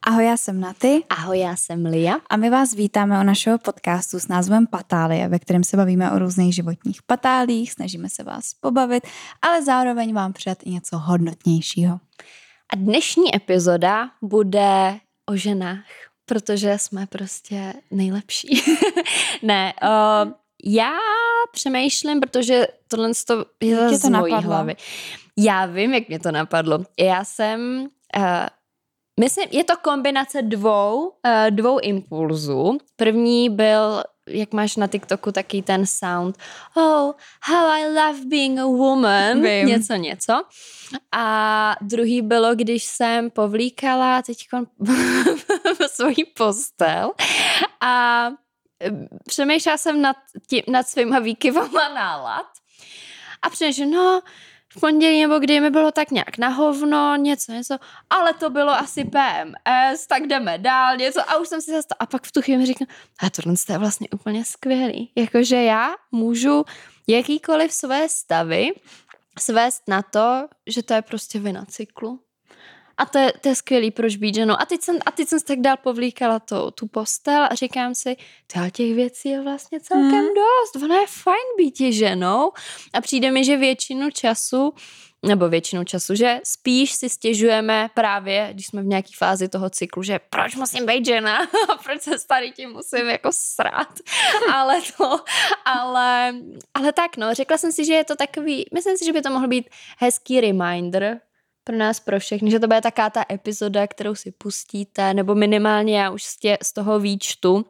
Ahoj, já jsem Naty. Ahoj, já jsem Lia. A my vás vítáme u našeho podcastu s názvem Patálie, ve kterém se bavíme o různých životních patálích, snažíme se vás pobavit, ale zároveň vám předat i něco hodnotnějšího. A dnešní epizoda bude o ženách, protože jsme prostě nejlepší. Já přemýšlím, protože tohle je z mojí hlavy. Já vím, jak mě to napadlo. Já jsem... Myslím, je to kombinace dvou impulzů. První byl, jak máš na TikToku taky ten sound, oh, how I love being a woman, něco. A druhý bylo, když jsem povlíkala teďkon svoji postel a přemýšlela jsem nad svýma výkyvama nálad a přemýšlela, v pondělí nebo kdy mi bylo tak nějak na hovno, něco, ale to bylo asi PMS, tak jdeme dál, něco a už jsem si zastala. A pak v tu chvíli mi říkám, a tohle je vlastně úplně skvělý. Jakože já můžu jakýkoliv své stavy svést na to, že to je prostě vina cyklu. A to je skvělý, proč být ženou. A teď jsem tak dál povlíkala tu postel a říkám si, těch věcí je vlastně celkem dost. Ono je fajn být ženou a přijde mi, že většinu času, že spíš si stěžujeme právě, když jsme v nějaké fázi toho cyklu, že proč musím být žena a proč se s tady tím musím jako srát. Ale tak řekla jsem si, že je to takový, myslím si, že by to mohl být hezký reminder pro nás, pro všechny, že to bude taká ta epizoda, kterou si pustíte, nebo minimálně já už z toho výčtu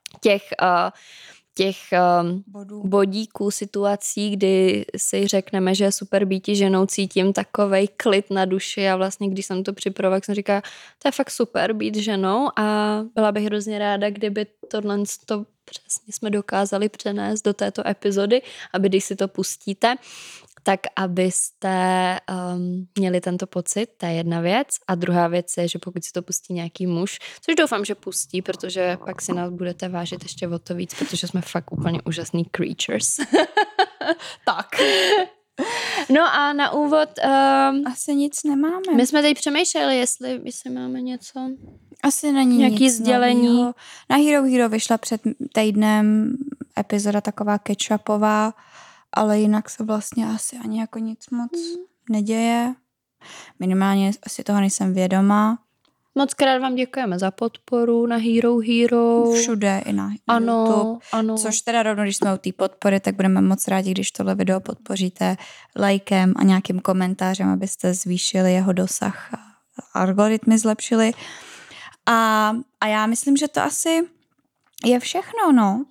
těch bodíků, situací, kdy si řekneme, že je super býti ženou, cítím takovej klid na duši a vlastně, když jsem to připravovala, jsem říkala, to je fakt super být ženou a byla bych hrozně ráda, kdyby tohle přesně jsme dokázali přenést do této epizody, aby když si to pustíte, tak abyste měli tento pocit, to je jedna věc. A druhá věc je, že pokud si to pustí nějaký muž, což doufám, že pustí, protože pak si nás budete vážit ještě o to víc, protože jsme fakt úplně úžasný creatures. Tak. No a na úvod... Asi nic nemáme. My jsme teď přemýšleli, jestli máme něco... Asi není nějaký nic sdělení. Novýho. Na Hero vyšla před týdnem epizoda taková catch-upová, ale jinak se vlastně asi ani jako nic moc neděje. Minimálně asi toho nejsem vědoma. Moc krát vám děkujeme za podporu na Hero. Všude i na YouTube. Ano. Což teda rovnou, když jsme u té podpory, tak budeme moc rádi, když tohle video podpoříte lajkem a nějakým komentářem, abyste zvýšili jeho dosah a algoritmy zlepšili. A já myslím, že to asi je všechno, no.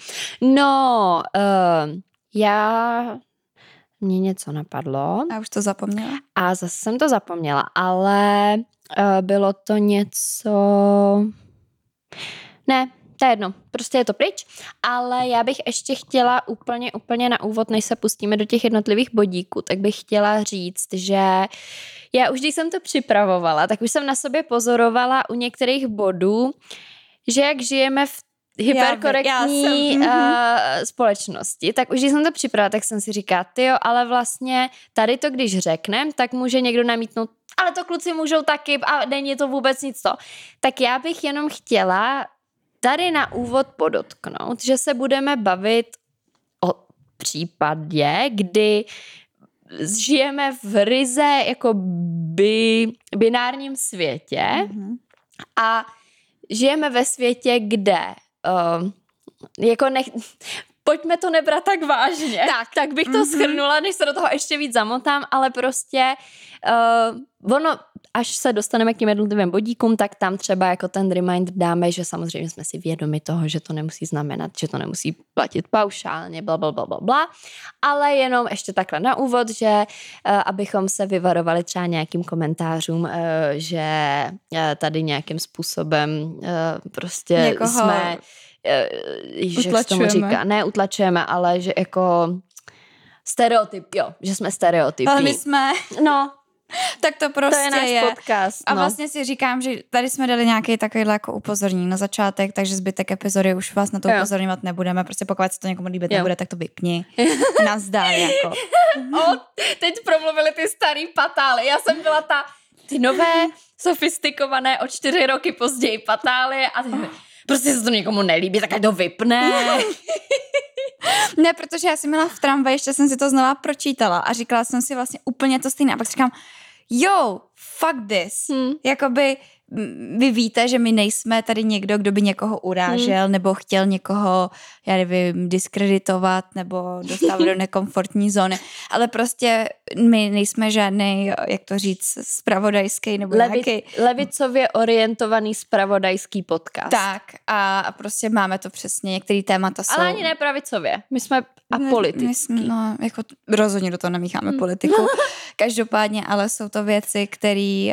Mně něco napadlo. A už to zapomněla? A zase jsem to zapomněla, ale bylo to něco... Ne, to je jedno, prostě je to pryč, ale já bych ještě chtěla úplně na úvod, než se pustíme do těch jednotlivých bodíků, tak bych chtěla říct, že já už když jsem to připravovala, tak už jsem na sobě pozorovala u některých bodů, že jak žijeme v hyperkorektní společnosti, tak už když jsem to připravila, tak jsem si říkala, ale vlastně tady to, když řeknem, tak může někdo namítnout, ale to kluci můžou taky a není to vůbec nic to. Tak já bych jenom chtěla tady na úvod podotknout, že se budeme bavit o případě, kdy žijeme v ryze jako binárním světě a žijeme ve světě, kde pojďme to nebrat tak vážně. Tak bych to shrnula, než se do toho ještě víc zamotám, ale prostě ono, až se dostaneme k těm jednotlivým bodíkům, tak tam třeba jako ten reminder dáme, že samozřejmě jsme si vědomi toho, že to nemusí znamenat, že to nemusí platit paušálně, blablabla, ale jenom ještě takhle na úvod, že abychom se vyvarovali třeba nějakým komentářům, že tady nějakým způsobem prostě někoho jsme jak tomu říká, ne utlačujeme, ale že jako že jsme stereotypní. Ale my jsme... No, tak to prostě to je náš podcast. A vlastně si říkám, že tady jsme dali nějaký takovýhle jako upozornění na začátek, takže zbytek epizody už vás na to upozorňovat nebudeme. Prostě pokud se to někomu líbit nebude, tak to vypni. Nazdar jako. Teď promluvili ty starý patály. Já jsem byla ta ty nové, sofistikované o 4 roky později patálie a ty, prostě se to někomu nelíbí, tak ať to vypne. Ne, protože já jsem měla v tramvaji, ještě jsem si to znova pročítala a říkala jsem si vlastně úplně to stejné. A pak říkám, fuck this. Jakoby vy víte, že my nejsme tady někdo, kdo by někoho urážel nebo chtěl někoho, já nevím, diskreditovat nebo dostávat do nekomfortní zóny, ale prostě my nejsme žádnej, jak to říct, zpravodajský nebo nějaký... Levicově orientovaný zpravodajský podcast. Tak a prostě máme to přesně, některé témata jsou... Ale ani ne pravicově, my jsme apolitický. No, jako rozhodně do toho namícháme politiku. Každopádně, ale jsou to věci, které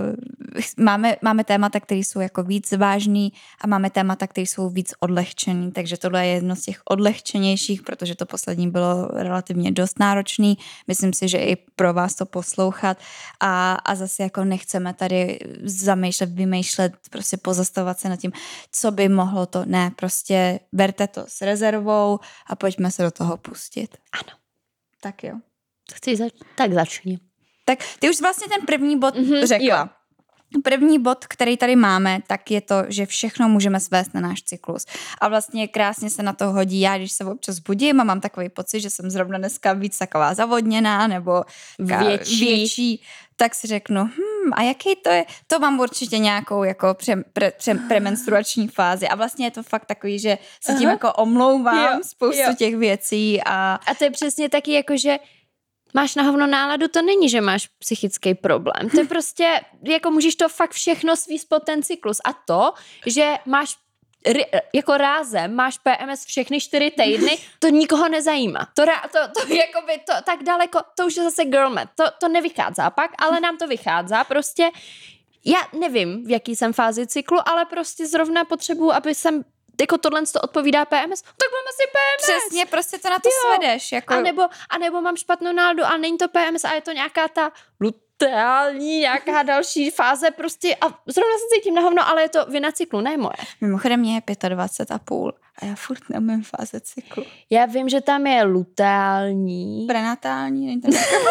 máme témata, které jsou jako víc vážný a máme témata, které jsou víc odlehčený, takže tohle je jedno z těch odlehčenějších, protože to poslední bylo relativně dost náročný. Myslím si, že i pro vás to poslouchat a zase jako nechceme tady vymýšlet, prostě pozastavovat se nad tím, co by mohlo to, ne, prostě berte to s rezervou a pojďme se do toho pustit. Ano. Tak jo. Tak začni. Tak ty už vlastně ten první bod řekla. Jo. První bod, který tady máme, tak je to, že všechno můžeme svést na náš cyklus. A vlastně krásně se na to hodí já, když se občas budím a mám takový pocit, že jsem zrovna dneska víc taková zavodněná nebo větší, tak si řeknu, a jaký to je? To mám určitě nějakou jako premenstruační fázi a vlastně je to fakt takový, že se tím jako omlouvám spoustu těch věcí. A to je přesně taky jako, že máš na hovno náladu, to není, že máš psychický problém. To je prostě, jako můžeš to fakt všechno svíst pod ten cyklus. A to, že máš jako rázem, máš PMS všechny 4 týdny, to nikoho nezajímá. To tak daleko, to už je zase girlmet. To nevychází pak, ale nám to vychází. Prostě já nevím, v jaký jsem fázi cyklu, ale prostě zrovna potřebuji, aby jsem jako tohle to odpovídá PMS, tak mám asi PMS. Přesně, prostě to na to svedeš. Jako... A nebo mám špatnou náladu a není to PMS a je to nějaká ta luteální, nějaká další fáze prostě a zrovna se cítím na hovno, ale je to vina cyklu, ne moje. Mimochodem mě je 25,5 a já furt neumím fáze cyklu. Já vím, že tam je luteální. Prenatální, není tam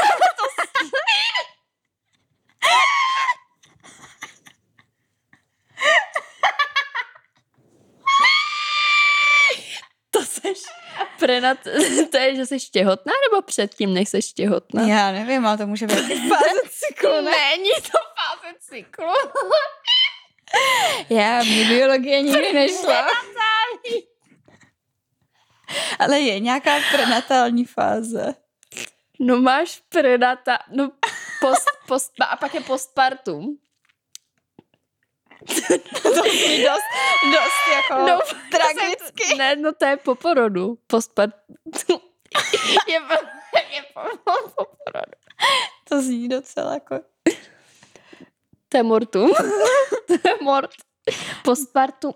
To je, že jsi těhotná, nebo předtím, než jsi těhotná? Já nevím, ale to může být fáze cyklu, ne? Není to fáze cyklu. Mě biologie nikdy nešla. Ale je nějaká prenatální fáze. No máš a pak je postpartum. To je dost jako tragicky. Ne, to je po porodu. Postpartum. je po porodu. To zní docela jako... To je mortum. To je mort. Postpartum.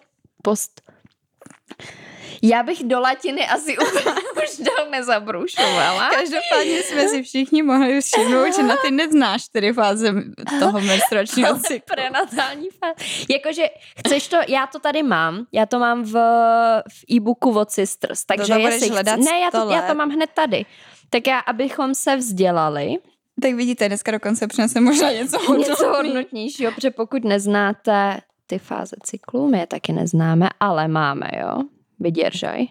Já bych do latiny asi už dál nezabrušovala. Každopádně jsme si všichni mohli všimnout, že na ty neznáš 4 fáze toho menstruačního cyklu. Prenatální fáze. Jakože chceš to, já to mám v e-booku od Sisters, takže jestli já to mám hned tady. Tak abychom se vzdělali. Tak vidíte, dneska dokonce přinese možná něco hodnotnějšího, protože pokud neznáte ty fáze cyklu, my je taky neznáme, ale máme, jo. Vydržaj.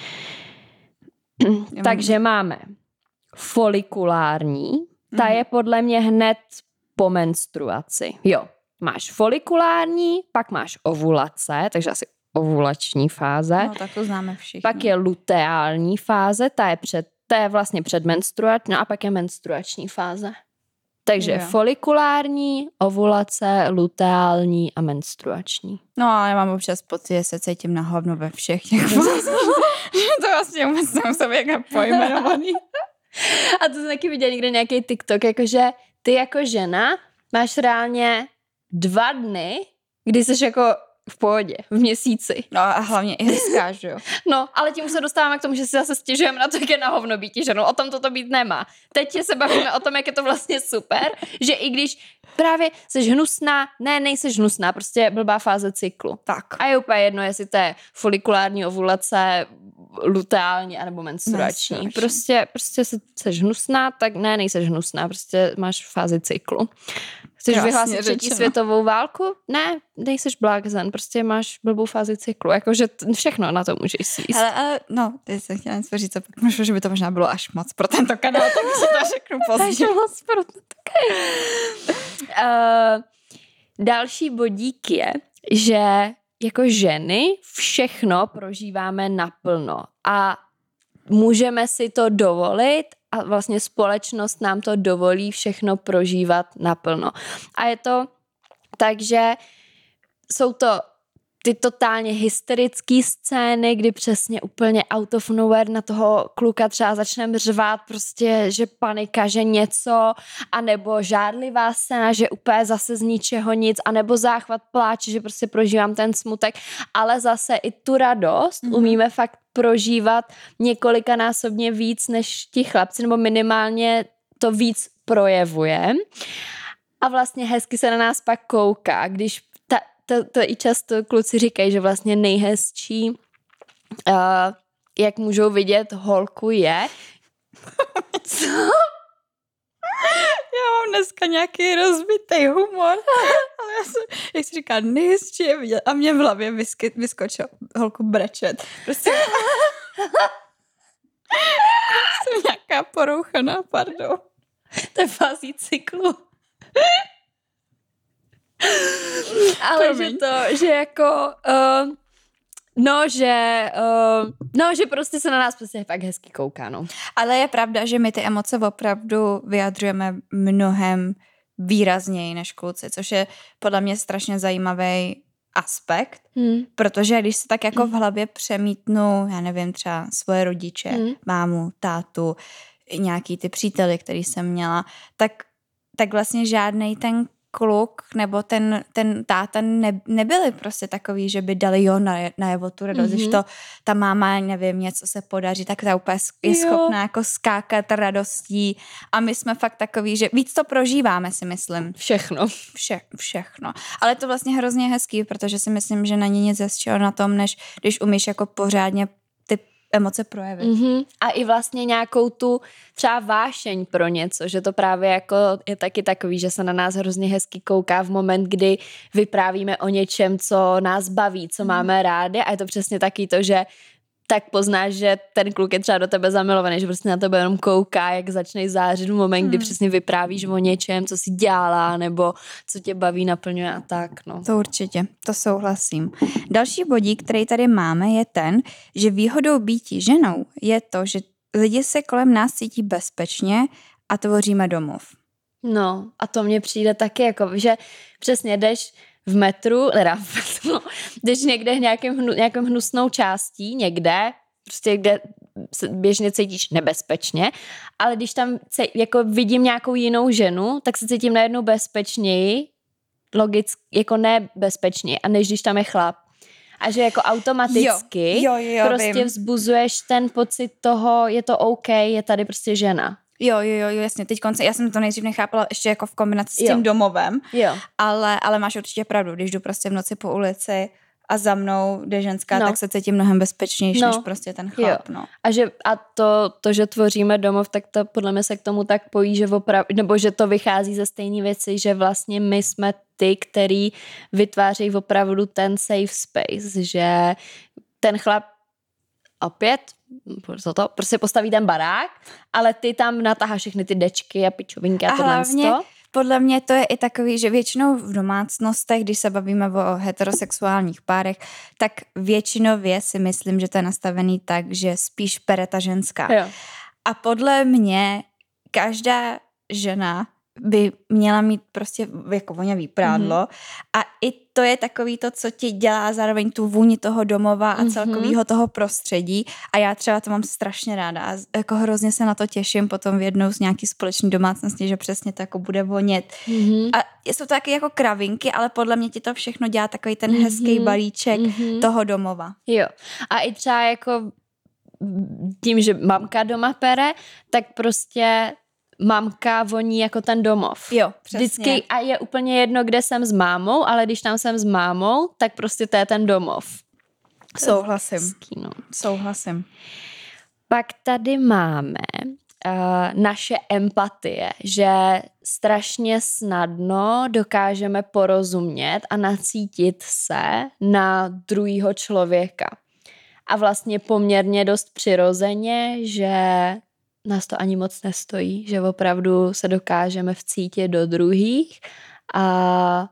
Takže máme folikulární, ta je podle mě hned po menstruaci. Jo, máš folikulární, pak máš ovulace, takže asi ovulační fáze. No, tak to známe všichni. Pak je luteální fáze, ta je vlastně předmenstruační, a pak je menstruační fáze. Takže folikulární, ovulace, luteální a menstruační. No ale já mám občas pocit, že se cítím na hovno ve všech těch fázích. To vlastně vůbec nemusím jak pojmenovaný. A to jsem taky viděla někde nějaký TikTok, jakože ty jako žena máš reálně 2 dny, kdy jsi jako v pohodě, v měsíci. No a hlavně i hezká, že jo? No, ale tím už se dostáváme k tomu, že si zase stěžujeme na to, jak je na hovno být ženou. O tom toto být nemá. Teď se bavíme o tom, jak je to vlastně super, že i když právě jsi hnusná, nejseš hnusná, prostě blbá fáze cyklu. Tak. A je úplně jedno, jestli to je folikulární ovulace, luteální anebo menstruační. Prostě jsi hnusná, tak nejseš hnusná, prostě máš fázi cyklu. Chceš vyhlásit třetí světovou válku? Ne, nejseš blázen, prostě máš blbou fázi cyklu, jakože všechno na to můžeš síst. Ale no, ty jsem chtěla něco říct, že by to možná bylo až moc pro tento kanál, tak si to řeknu později. Až moc pro tento další bodík je, že jako ženy všechno prožíváme naplno a můžeme si to dovolit a vlastně společnost nám to dovolí všechno prožívat naplno. A je to tak, že jsou to ty totálně hysterické scény, kdy přesně úplně out of nowhere na toho kluka třeba začneme řvát prostě, že panika, že něco, anebo žádlivá scéna, že úplně zase z ničeho nic, anebo záchvat pláče, že prostě prožívám ten smutek, ale zase i tu radost umíme fakt prožívat několikanásobně víc než ti chlapci, nebo minimálně to víc projevuje. A vlastně hezky se na nás pak kouká, když to i často kluci říkají, že vlastně nejhezčí, jak můžou vidět holku je. Co? Já mám dneska nějaký rozbitý humor, ale já jsem, jak se říká, nejhezčí je vidět a mě v hlavě vyskočil holku brečet. Prostě jsem nějaká porouchaná, pardon. To je fází cyklu. Ale že jako že prostě se na nás prostě fakt hezky kouká, no. Ale je pravda, že my ty emoce opravdu vyjadřujeme mnohem výrazněji než kluci, což je podle mě strašně zajímavý aspekt, protože když se tak jako v hlavě přemítnu, já nevím, třeba svoje rodiče, mámu, tátu, nějaký ty příteli, který jsem měla, tak vlastně žádnej ten kluk nebo ten táta nebyli prostě takový, že by dali najevo tu radost, když to ta máma, nevím, něco se podaří, tak ta úplně je schopná jako skákat radostí a my jsme fakt takový, že víc to prožíváme, si myslím. Všechno. Všechno. Ale to vlastně hrozně hezký, protože si myslím, že není nic hezčího na tom, než když umíš jako pořádně emoce projevit. A i vlastně nějakou tu třeba vášeň pro něco, že to právě jako je taky takový, že se na nás hrozně hezky kouká v moment, kdy vyprávíme o něčem, co nás baví, co máme rádi a je to přesně taky to, že tak poznáš, že ten kluk je třeba do tebe zamilovaný, že prostě na tebe jenom kouká, jak začneš zářit v moment, kdy přesně vyprávíš o něčem, co si dělá, nebo co tě baví, naplňuje a tak, no. To určitě, to souhlasím. Další bodík, který tady máme, je ten, že výhodou býti ženou je to, že lidi se kolem nás cítí bezpečně a tvoříme domov. No, a to mně přijde taky, jako, že přesně jdeš v metru, jdeš někde nějakým hnusnou částí, někde, prostě kde se běžně cítíš nebezpečně, ale když tam jako vidím nějakou jinou ženu, tak se cítím najednou bezpečněji, logicky, jako nebezpečněji, a než když tam je chlap. A že jako automaticky jo, prostě vím. Vzbuzuješ ten pocit toho, je to OK, je tady prostě žena. Jo, jasně. Teď já jsem to nejdřív nechápala ještě jako v kombinaci s tím domovem, ale máš určitě pravdu, když jdu prostě v noci po ulici a za mnou jde ženská, tak se cítím mnohem bezpečnější, než prostě ten chlap. No. A to, že tvoříme domov, tak to podle mě se k tomu tak pojí, že nebo že to vychází ze stejné věci, že vlastně my jsme ty, který vytvářejí opravdu ten safe space, že ten chlap opět to prostě postaví ten barák, ale ty tam natáháš všechny ty dečky a pičovinky a tohle. Hlavně podle mě to je i takový, že většinou v domácnostech, když se bavíme o heterosexuálních párech, tak většinově si myslím, že to je nastavený tak, že spíš pere ta ženská. Jo. A podle mě každá žena by měla mít prostě jako voňavý prádlo a i to je takový to, co ti dělá zároveň tu vůni toho domova a celkovýho toho prostředí a já třeba to mám strašně ráda a jako hrozně se na to těším potom v jednou z nějaký společný domácnosti, že přesně to jako bude vonět. A jsou to taky jako kravinky, ale podle mě ti to všechno dělá takový ten hezký balíček toho domova. Jo. A i třeba jako tím, že mamka doma pere, tak prostě mamka voní jako ten domov. Jo, přesně. Vždycky a je úplně jedno, kde jsem s mámou, ale když tam jsem s mámou, tak prostě to je ten domov. Souhlasím. Souhlasím. Pak tady máme naše empatie, že strašně snadno dokážeme porozumět a nacítit se na druhýho člověka. A vlastně poměrně dost přirozeně, že nás to ani moc nestojí, že opravdu se dokážeme vcítit do druhých a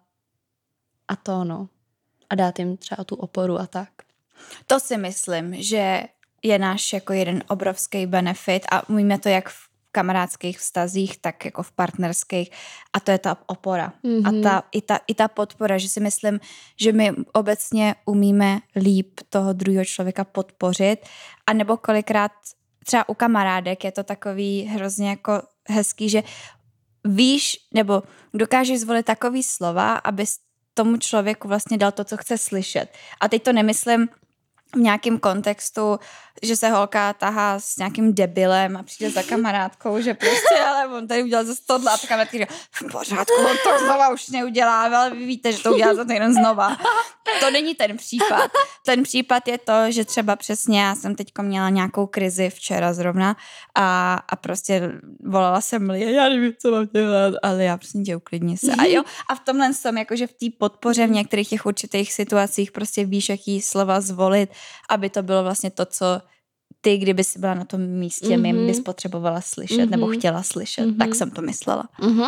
to no. A dát jim třeba tu oporu a tak. To si myslím, že je náš jako jeden obrovský benefit a umíme to jak v kamarádských vztazích, tak jako v partnerských a to je ta opora. A ta podpora, že si myslím, že my obecně umíme líp toho druhého člověka podpořit a nebo kolikrát třeba u kamarádek je to takový hrozně jako hezký, že víš, nebo dokážeš zvolit takový slova, aby tomu člověku vlastně dal to, co chce slyšet. A teď to nemyslím v nějakém kontextu, že se holka tahá s nějakým debilem a přijde za kamarádkou, že prostě, ale on tady udělal zase tohle a ta kamarádka říká, v pořádku, on to znova už neudělá, ale vy víte, že to udělá za týden znova. To není ten případ. Ten případ je to, že třeba přesně já jsem teďko měla nějakou krizi včera zrovna a prostě volala jsem Lie, já nevím, co mám dělat, ale já prostě tě uklidni se. A jo, a v tomhle jsem jakože v té podpoře v některých těch určitých situacích prostě víš, jaký slova zvolit, aby to bylo vlastně to, co ty, kdyby jsi byla na tom místě, mým bys potřebovala slyšet nebo chtěla slyšet. Tak jsem to myslela.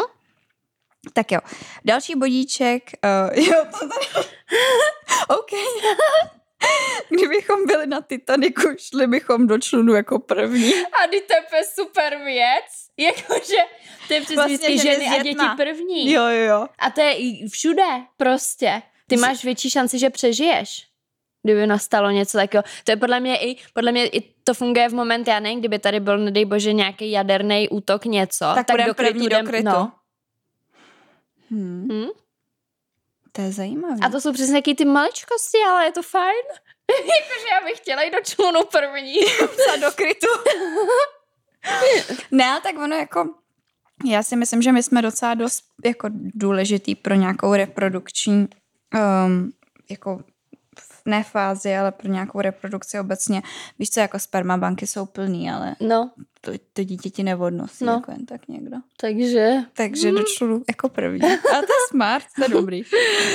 Tak jo. Další bodíček. Jo, to tady... OK. Kdybychom byli na Titaniku, šli bychom do člunu jako první. A to je super věc. Jakože to je přes vlastně, ženy a děti první. Jo. A to je i všude prostě. Ty máš větší šanci, že přežiješ. Kdyby nastalo něco takového. To je podle mě i to funguje v moment, já nevím, kdyby tady byl, nedej bože, nějaký jaderný útok, něco. Tak do krytu. No. To je zajímavé. A to jsou přesně nějaký ty maličkosti, ale je to fajn. Jakože já bych chtěla jít do člunu první. A do krytu. Ne, tak ono jako, já si myslím, že my jsme docela dost jako důležitý pro nějakou reprodukční jako ne fázi, ale pro nějakou reprodukci obecně. Víš co, jako spermabanky jsou plný, ale to dítě ti neodnosí, jako jen tak někdo. Takže do člunu jako první. A to je smart, to je dobrý.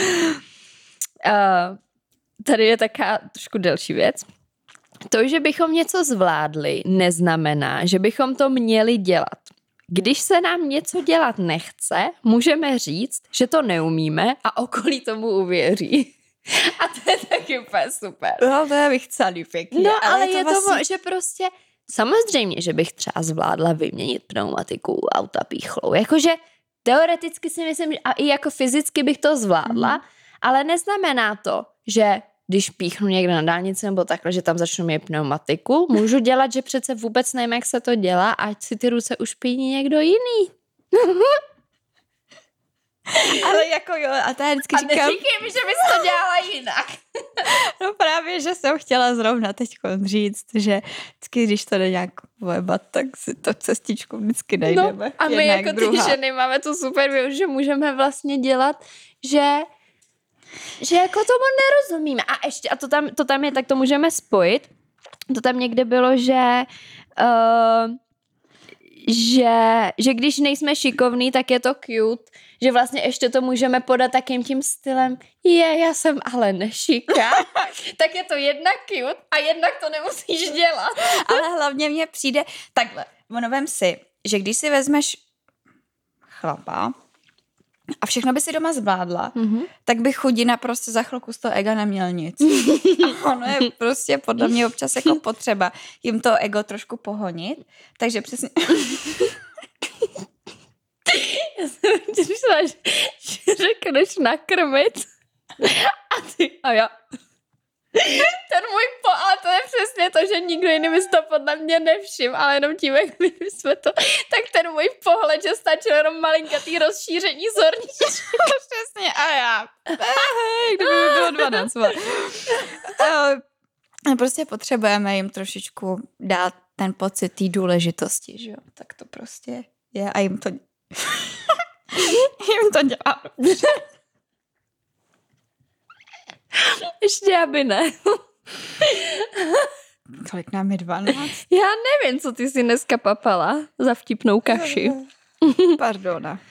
Tady je taká trošku delší věc. To, že bychom něco zvládli, neznamená, že bychom to měli dělat. Když se nám něco dělat nechce, můžeme říct, že to neumíme a okolí tomu uvěří. A to je taky úplně super. No, to je vychcaný pěkně. No, ale je to vlastně... že prostě samozřejmě, že bych třeba zvládla vyměnit pneumatiku auta píchlou. Jakože teoreticky si myslím, a i jako fyzicky bych to zvládla, ale neznamená to, že když píchnu někde na dálnici nebo takhle, že tam začnu mít pneumatiku, můžu dělat, že přece vůbec nevím, jak se to dělá, ať si ty ruce ušpiní někdo jiný. Ale jako jo, a to já vždycky říkám... A neříkej mi, že bys to dělala jinak. No právě, že jsem chtěla zrovna teď říct, že vždycky, když to jde nějak vojebat, tak si to cestičku vždycky najdeme. No, a my jako ty ženy máme tu super věc, že můžeme vlastně dělat, že jako tomu nerozumíme. A ještě, a to tam je, tak to můžeme spojit. To tam někde bylo, že když nejsme šikovní, tak je to cute, že vlastně ještě to můžeme podat takým tím stylem, já jsem ale nešiká, tak je to jednak cute a jednak to nemusíš dělat. Ale hlavně mně přijde takhle, ono vem si, že když si vezmeš chlapa a všechno by si doma zvládla, tak by chudina prostě za chvilku z toho ega neměl nic. A ono je prostě podle mě občas jako potřeba jim to ego trošku pohonit, takže přesně... Já jsem myslela, že řekneš nakrmit a já... ale to je přesně to, že nikdo jiný by to podle mě nevšim, ale jenom tím, jak my jsme to, tak ten můj pohled, že stačilo jenom malinkatý rozšíření zorničky. Přesně, a já. Kdyby mi bylo 12. Prostě potřebujeme jim trošičku dát ten pocit té důležitosti, že jo? Tak to prostě je a jim to dělá. Ještě aby ne. kolik nám je 12? Já nevím, co ty si dneska papala za vtipnou kaši. Pardona.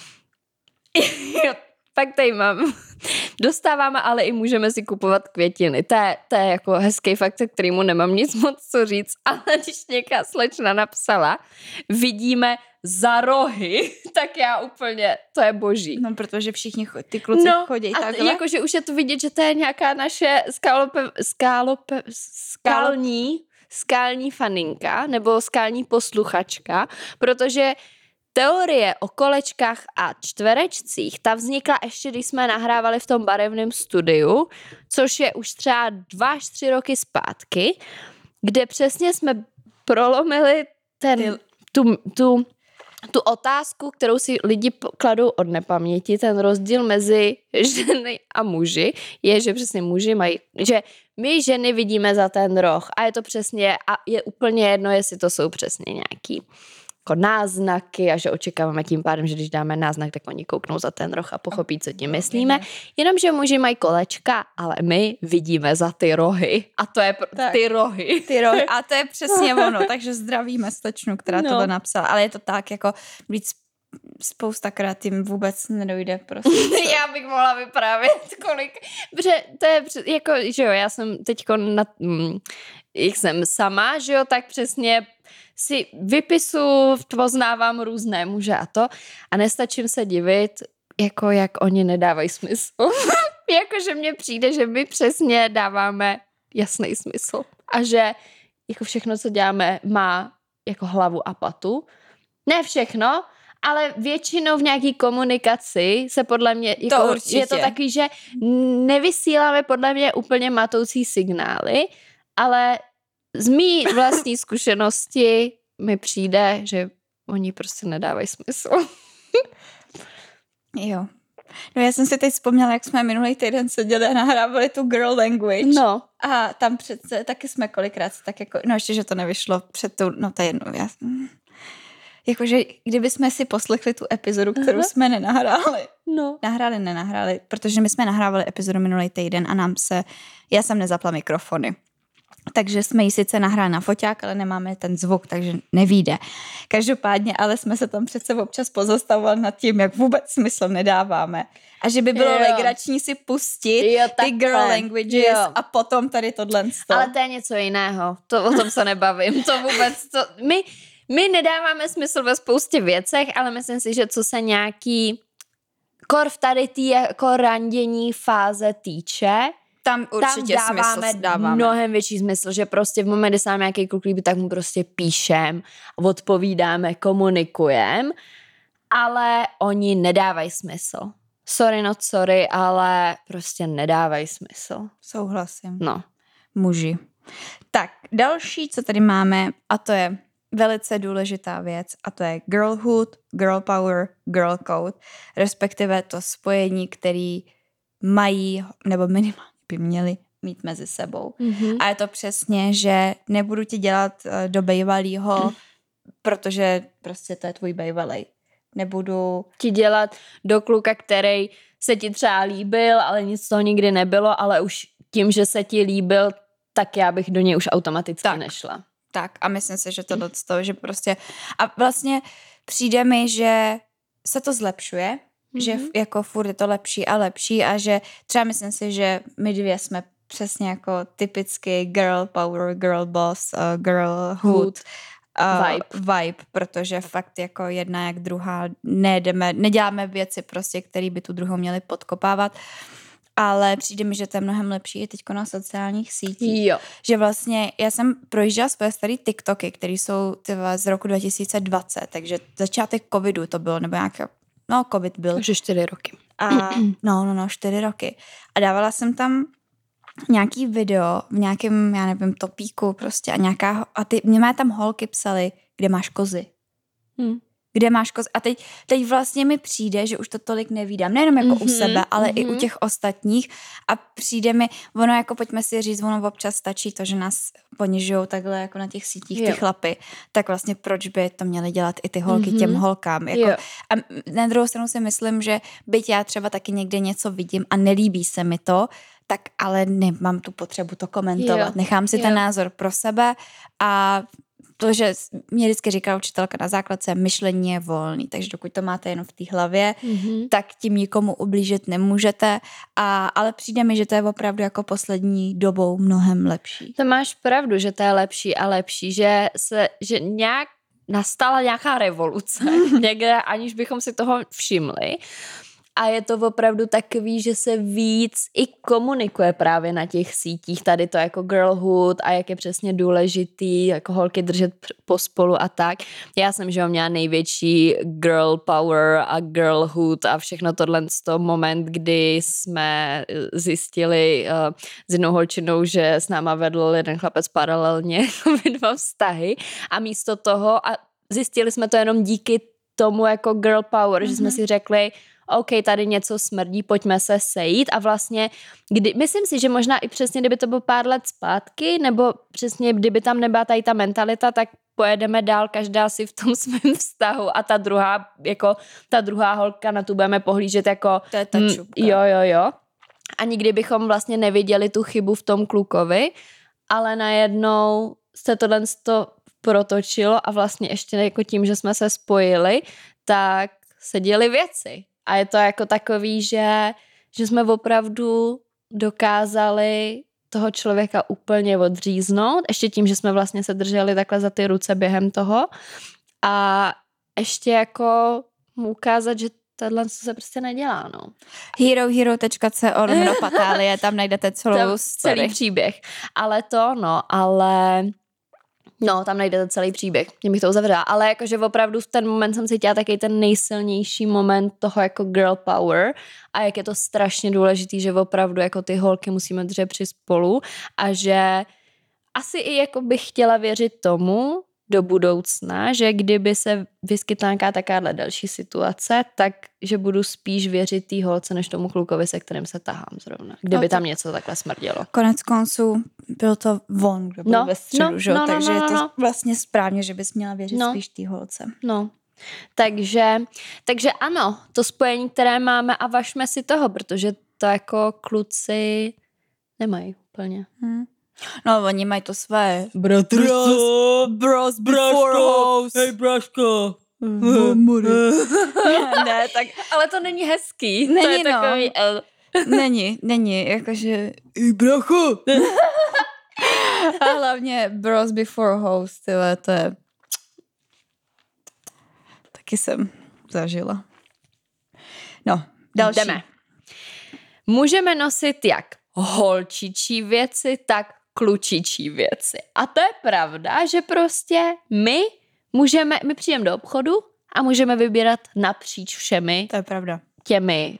Pak tady mám. Dostáváme, ale i můžeme si kupovat květiny. To je jako hezký fakt, kterýmu nemám nic moc co říct, ale když nějaká slečna napsala, vidíme za rohy, tak já úplně, to je boží. No, protože všichni ty kluci chodí takhle. Jakože už je to vidět, že to je nějaká naše skální faninka, nebo skální posluchačka, protože teorie o kolečkách a čtverečcích, ta vznikla ještě, když jsme nahrávali v tom barevném studiu, což je už třeba 2 až 3 roky zpátky, kde přesně jsme prolomili tu otázku, kterou si lidi kladou od nepaměti, ten rozdíl mezi ženy a muži, je, že přesně muži mají, že my ženy vidíme za ten roh a je to přesně, a je úplně jedno, jestli to jsou přesně nějaký jako náznaky a že očekáváme tím pádem, že když dáme náznak, tak oni kouknou za ten roh a pochopí, co tím myslíme. Jenomže muži mají kolečka, ale my vidíme za ty rohy. A to je ty rohy. Ty rohy. A to je přesně ono. Takže zdravíme slečnu, která tohle napsala. Ale je to tak, jako víc spoustakrát tím vůbec nedojde prostě. Já bych mohla vyprávět kolik. Protože to je jako, že jo, já jsem teďko jak jsem sama, že jo, tak přesně si vypisu, poznávám různé muže a to a nestačím se divit, jako jak oni nedávají smysl. Jakože mně přijde, že my přesně dáváme jasný smysl a že jako všechno, co děláme, má jako hlavu a patu. Ne všechno, ale většinou v nějaký komunikaci se podle mě, jako, je to takový, že nevysíláme podle mě úplně matoucí signály, ale z mý vlastní zkušenosti mi přijde, že oni prostě nedávají smysl. Jo. No já jsem si teď vzpomněla, jak jsme minulý týden seděli a nahrávali tu girl language. No. A tam přece taky jsme kolikrát tak jako, no ještě, že to nevyšlo před tou, no to je jedno, jakože kdyby jsme si poslechli tu epizodu, kterou jsme nenahráli. No. Nenahráli, protože my jsme nahrávali epizodu minulý týden a já jsem nezapla mikrofony. Takže jsme ji sice nahráli na foťák, ale nemáme ten zvuk, takže nevíde. Každopádně, ale jsme se tam přece občas pozastavovali nad tím, jak vůbec smysl nedáváme. A že by bylo legrační si pustit ty girl languages a potom tady tohle. Ale to je něco jiného. O tom se nebavím. To vůbec, my nedáváme smysl ve spoustě věcech, ale myslím si, že co se nějaký kor v tady tý jako randění fáze týče, tam určitě smysl dáváme. Mnohem větší smysl, že prostě v momentě, kdy se nám nějaký kluk líbí, tak mu prostě píšem, odpovídáme, komunikujeme, ale oni nedávají smysl. Sorry, not sorry, ale prostě nedávají smysl. Souhlasím. No. Muži. Tak, další, co tady máme, a to je velice důležitá věc, a to je girlhood, girl power, girl code, respektive to spojení, který mají, nebo minimálně by měli mít mezi sebou. Mm-hmm. A je to přesně, že nebudu ti dělat do bejvalýho, protože prostě to je tvůj bejvalej. Nebudu ti dělat do kluka, který se ti třeba líbil, ale nic z toho nikdy nebylo, ale už tím, že se ti líbil, tak já bych do něj už automaticky nešla. Tak a myslím si, že tohle, že prostě a vlastně přijde mi, že se to zlepšuje, že jako furt je to lepší a lepší a že třeba myslím si, že my dvě jsme přesně jako typický girl power, girl boss, girlhood vibe, protože fakt jako jedna jak druhá neděláme věci prostě, které by tu druhou měly podkopávat, ale přijde mi, že to je mnohem lepší i teďko na sociálních sítích. Jo. Že vlastně já jsem projížděla svoje staré TikToky, které jsou z roku 2020, takže začátek covidu to bylo, nebo nějaké covid byl. Takže 4 roky. A 4 roky. A dávala jsem tam nějaký video v nějakém, já nevím, topíku prostě a mě tam holky psaly, kde máš kozy. Kde máš kozy. A teď vlastně mi přijde, že už to tolik nevídám. Nejenom jako u sebe, ale i u těch ostatních. A přijde mi, ono jako pojďme si říct, ono občas stačí to, že nás ponižujou takhle jako na těch sítích ty chlapy. Tak vlastně proč by to měly dělat i ty holky těm holkám. Jako, a na druhou stranu si myslím, že byť já třeba taky někde něco vidím a nelíbí se mi to, tak ale nemám tu potřebu to komentovat. Nechám si ten názor pro sebe a to, že mě vždycky říká učitelka na základce, myšlení je volný, takže dokud to máte jenom v té hlavě, tak tím nikomu ublížit nemůžete, ale přijde mi, že to je opravdu jako poslední dobou mnohem lepší. To máš pravdu, že to je lepší a lepší, že nějak nastala nějaká revoluce někde, aniž bychom si toho všimli. A je to opravdu takový, že se víc i komunikuje právě na těch sítích, tady to jako girlhood a jak je přesně důležitý, jako holky držet pospolu a tak. Já jsem, že měla největší girl power a girlhood a všechno tohle z toho moment, kdy jsme zjistili s jednou holčinou, že s náma vedl jeden chlapec paralelně dva vztahy a místo toho, a zjistili jsme to jenom díky tomu jako girl power, že jsme si řekli, OK, tady něco smrdí, pojďme se sejít a vlastně, myslím si, že možná i přesně, kdyby to bylo pár let zpátky, nebo přesně, kdyby tam nebyla tady ta mentalita, tak pojedeme dál, každá si v tom svém vztahu a ta druhá holka na tu budeme pohlížet jako to je ta čupka. Jo. A nikdy bychom vlastně neviděli tu chybu v tom klukovi, ale najednou se tohle protočilo a vlastně ještě jako tím, že jsme se spojili, tak se děly věci. A je to jako takový, že jsme opravdu dokázali toho člověka úplně odříznout, ještě tím, že jsme vlastně se drželi takhle za ty ruce během toho a ještě jako mu ukázat, že tohle se prostě nedělá, no. Herohero.co/Patálie, tam najdete celý příběh. Tam najdete celý příběh, mě bych to uzavřela, ale jakože opravdu v ten moment jsem cítila taky ten nejsilnější moment toho jako girl power a jak je to strašně důležitý, že opravdu jako ty holky musíme držet při spolu a že asi i jako bych chtěla věřit tomu do budoucna, že kdyby se vyskytla nějaká takováhle další situace, tak že budu spíš věřit té holce, než tomu klukovi, se kterým se tahám zrovna. Kdyby tam něco takhle smrdělo. Konec konců byl to von, kdo byl ve středu, že? Takže je to vlastně správně, že bys měla věřit spíš té holce. No. Takže ano, to spojení, které máme a važme si toho, protože to jako kluci nemají úplně. No, oni mají to své. Bros before house. Hej, braško. Ne, tak, ale to není hezký. Není, to je takový... Není, jakože... Hej, bracho. A hlavně bros before house, tyhle, to je... Taky jsem zažila. No, další. Jdeme. Můžeme nosit jak holčičí věci, tak klučičí věci. A to je pravda, že prostě my přijdeme do obchodu a můžeme vybírat napříč všemi. To je pravda. Těmi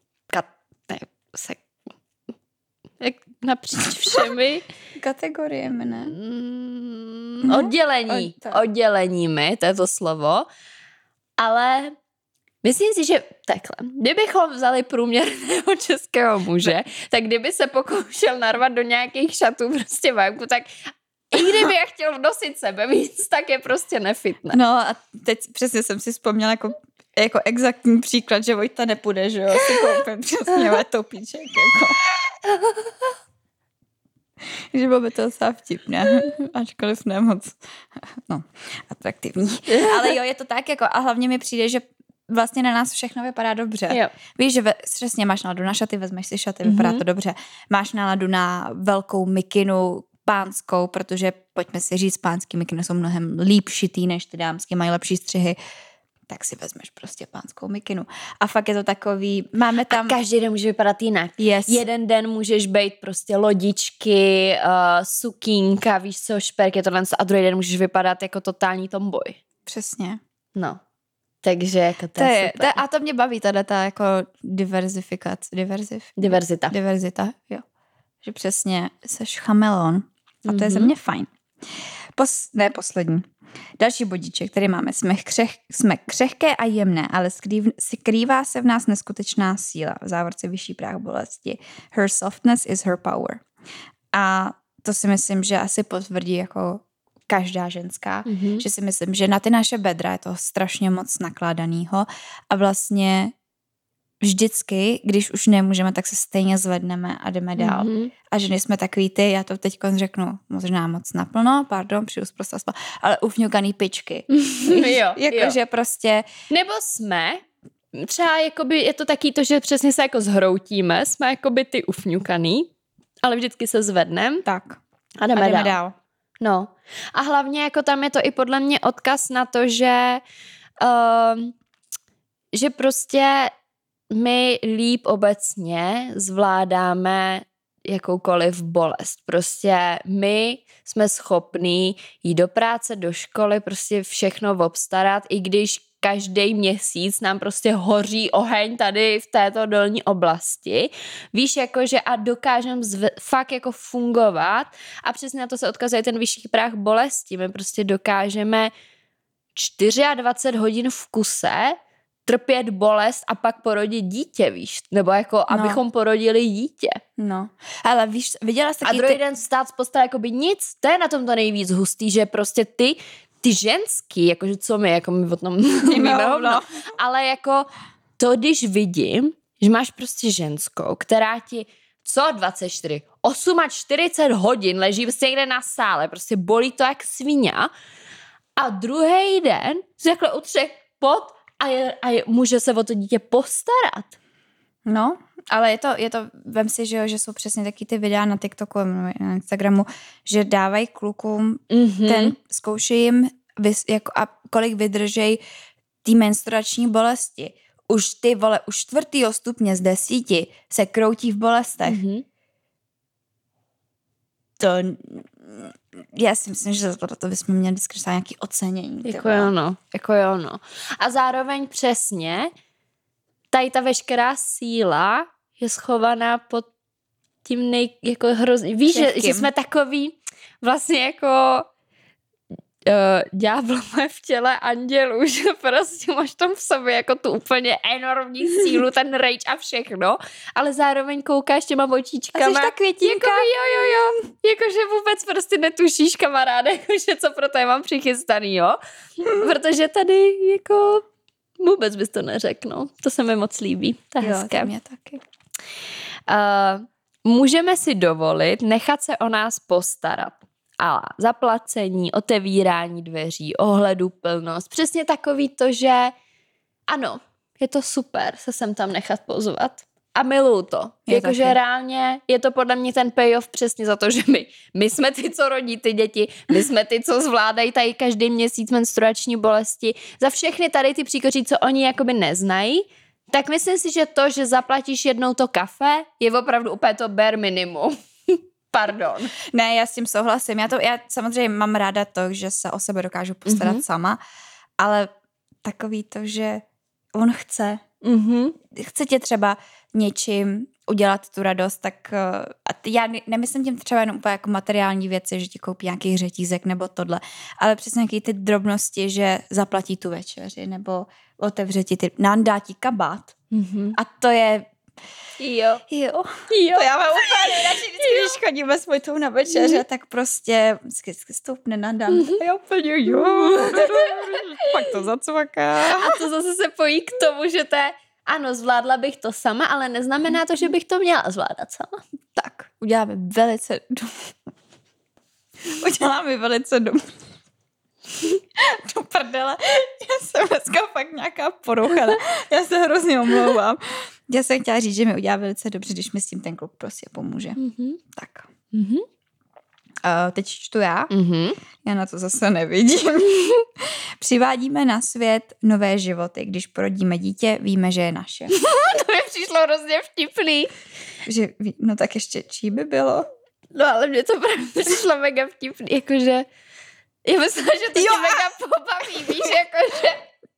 napříč všemi kategoriemi, ne? Odděleními, to je to slovo. Ale myslím si, že takhle, kdybychom vzali průměrného českého muže, tak kdyby se pokoušel narvat do nějakých šatů prostě vajku, tak i kdyby já chtěl nosit sebe víc, tak je prostě nefitné. No a teď přesně jsem si vzpomněla jako exaktní příklad, že Vojta nepůjde, že jo, si koupím přesně topíček, jako. Že bylo by to docela vtipné, ačkoliv ne moc, atraktivní. Ale jo, je to tak, jako, a hlavně mi přijde, že vlastně na nás všechno vypadá dobře. Jo. Víš, že přesně máš náladu na šaty, vezmeš si šaty, vypadá to dobře. Máš náladu na velkou mikinu, pánskou, protože pojďme si říct, pánský mikiny jsou mnohem líp šitý, než ty dámský, mají lepší střihy, tak si vezmeš prostě pánskou mikinu. A fakt je to takový, máme tam... A každý den může vypadat jinak. Yes. Jeden den můžeš být prostě lodičky, sukínka, víš co, šperky, tohle, a druhý den můžeš vypadat jako totální tomboy. Přesně. No. Takže jako to je super. A to mě baví, ta jako diverzita, jo. Že přesně seš chameleon. A to je za mě fajn. Poslední. Další bodíček, který máme. Jsme křehké a jemné, ale skrývá se v nás neskutečná síla. V závorce vyšší práh bolesti. Her softness is her power. A to si myslím, že asi potvrdí jako každá ženská. Že si myslím, že na ty naše bedra je to strašně moc nakládanýho a vlastně vždycky, když už nemůžeme, tak se stejně zvedneme a jdeme dál. A že nejsme takový ty, já to teď řeknu možná moc naplno, pardon, přijdu z prostranstva, ale ufňukaný pičky. Jakože prostě... Nebo jsme, třeba jakoby je to taky to, že přesně se jako zhroutíme, jsme jakoby ty ufňukaný, ale vždycky se zvedneme. Tak. A jdeme dál. No. A hlavně jako tam je to i podle mě odkaz na to, že prostě my líp obecně zvládáme jakoukoliv bolest. Prostě my jsme schopní jít do práce, do školy, prostě všechno obstarat, i když každý měsíc nám prostě hoří oheň tady v této dolní oblasti. Víš, jakože a dokážeme fakt jako fungovat a přesně na to se odkazuje ten vyšší práh bolesti. My prostě dokážeme 24 hodin v kuse trpět bolest a pak porodit dítě, víš? Nebo jako, abychom porodili dítě. No, ale víš, viděla jsi taky... A druhý den stát z postele jakoby nic, to je na tom to nejvíc hustý, že prostě ty ženský, jakože co my, jako my o tom nevíme hovno, ale jako to, když vidím, že máš prostě ženskou, která ti 48 hodin leží prostě někde na sále, prostě bolí to jak svině a druhý den si takhle utře pot a může se o to dítě postarat. No, ale je to vem si, že jsou přesně taky ty videa na TikToku, na Instagramu, že dávají klukům, zkoušejí jim jako, a kolik vydržej té menstruační bolesti. Už ty vole, už 4. stupně z 10 se kroutí v bolestech. To já si myslím, že to bychom měli vždycky nějaké ocenění. Jako jo, no. A zároveň přesně tady ta veškerá síla je schovaná pod tím jako hrozně. Víš, že jsme takový vlastně jako ďáblové v těle andělů, že prostě máš tam v sobě jako tu úplně enormní sílu, ten rage a všechno, ale zároveň koukáš těma očičkama. A jsi ta květinka. Jo. Jakože vůbec prostě netušíš, kamaráde, jakože co pro to mám přichystaný, jo? Protože tady jako vůbec bys to neřekl, no. To se mi moc líbí. To je hezké. To mě taky. Můžeme si dovolit nechat se o nás postarat. A zaplacení, otevírání dveří, ohleduplnost. Přesně takový to, že ano, je to super se sem tam nechat pozvat. A miluju to. Jakože reálně je to podle mě ten payoff přesně za to, že my jsme ty, co rodí ty děti, my jsme ty, co zvládají tady každý měsíc menstruační bolesti. Za všechny tady ty příkoří, co oni jakoby neznají, tak myslím si, že to, že zaplatíš jednou to kafe, je opravdu úplně to bare minimum. Pardon. Ne, já s tím souhlasím. Já samozřejmě mám ráda to, že se o sebe dokážu postarat sama, ale takový to, že on chce. Chce tě třeba něčím udělat tu radost, tak já nemyslím tím třeba jenom úplně jako materiální věci, že ti koupí nějaký řetízek nebo tohle, ale přesně nějaký ty drobnosti, že zaplatí tu večeři nebo otevře ti nandá ti kabát. A to je Jo. To já mám úplně radši, když chodíme s Vojtou na večeře, tak prostě vždycky stoupne nadám. Já úplně pak to zacvaká. A to zase se pojí k tomu, že ano, zvládla bych to sama, ale neznamená to, že bych to měla zvládat sama. Tak, uděláme velice do prdele. Já jsem dneska fakt nějaká porouchaná. Já se hrozně omlouvám. Já jsem chtěla říct, že mi udělá velice dobře, když mi s tím ten kluk prostě pomůže. Tak. Teď čtu já. Já na to zase nevidím. Přivádíme na svět nové životy. Když porodíme dítě, víme, že je naše. To mi přišlo hrozně vtipný. Že, no tak ještě čí by bylo? No ale mě to právě přišlo mega vtipný. Jakože já myslím, že to tě mega pobaví, víš, jakože